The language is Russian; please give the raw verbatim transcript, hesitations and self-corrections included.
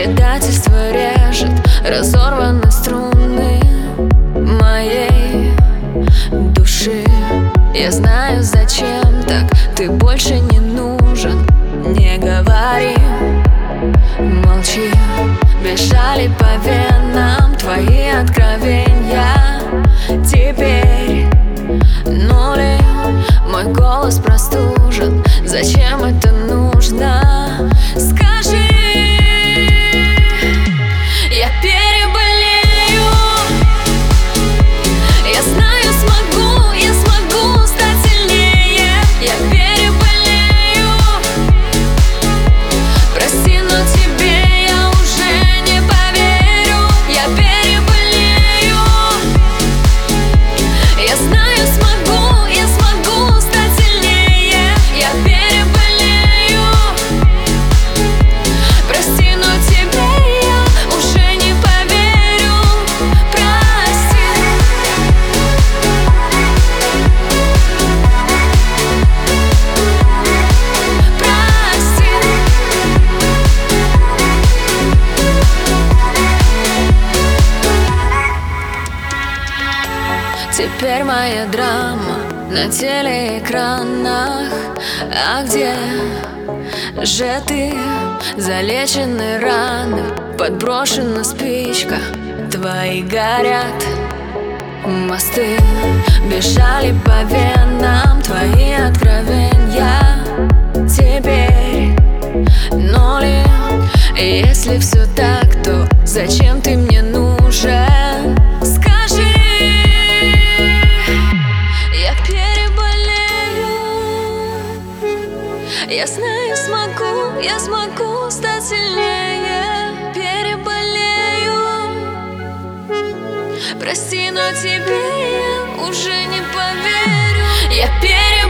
Предательство режет разорваны струны моей души. Я знаю, зачем так, ты больше не нужен. Не говори, молчи. Бежали по венам твои откровения. Теперь нули, мой голос простужен. Зачем это нужно? Скажи. Я переболею. Я знаю, смогу, я смогу стать сильнее. Я переболею. Прости, но тебе я уже не поверю. Я переболею. Я знаю, смогу, я смогу стать сильнее. Я переболею. Прости, но тебе я уже не поверю. Прости. Прости. Теперь моя драма на телеэкранах. А где же ты? Залечены раны, подброшена спичка. Твои горят мосты. Бежали по венам твои откровения. Теперь нули. Если все так, то зачем ты мне нужен? Скажи. Я переболею. Я знаю, смогу, я смогу стать сильнее. Переболею. Прости, но тебе я уже не поверю. Я переболею.